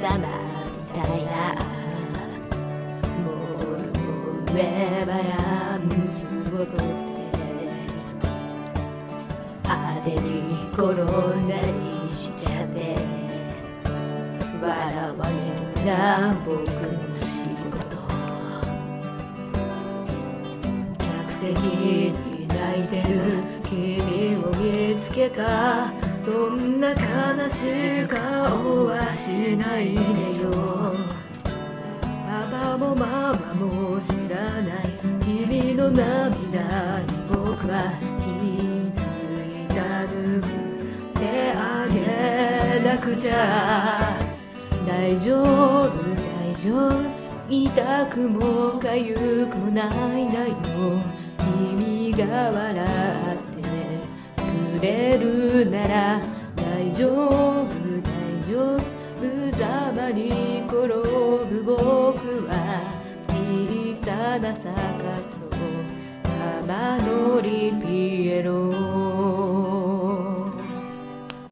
様みたいなモールの上バランスをとって派手に転んだりしちゃって笑われるな僕の仕事客席に泣いてる君を見つけたそんな悲しい顔はしないでよパパもママも知らない君の涙に僕は気づいたぬ手あげなくちゃ大丈夫大丈夫痛くも痒くもないなよ君が笑ってくれるなら大丈夫大丈夫無様に転ぶ僕は小さなサカスの玉乗りピエロ